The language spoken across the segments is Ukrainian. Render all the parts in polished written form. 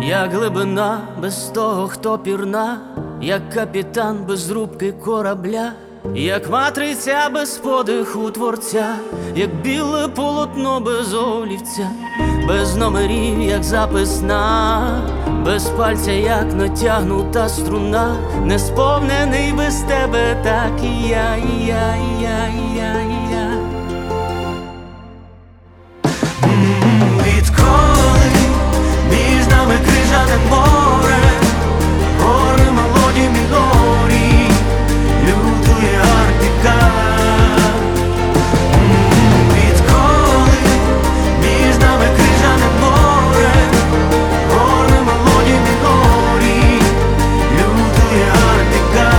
як глибина без того, хто пірна, як капітан без рубки корабля, як матриця без подиху творця, як біле полотно без олівця, без номерів, як записна, без пальця, як натягнута струна, не сповнений без тебе, так і я, і я, і я, і я, і я. Відколи між нами крижане море, гори молоді мілорі, лютує Арктика. Відколи між нами крижане море, гори молоді мілорі, лютує Арктика.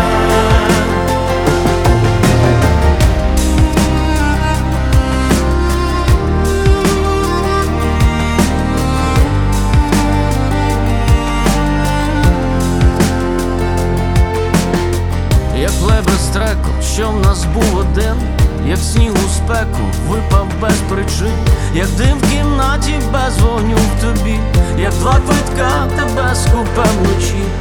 Як лебе стреко, що в нас був один, як сніг у спеку випав без причин, як дим в кімнаті без вогню в тобі, як два квитка тебе скупе вночі.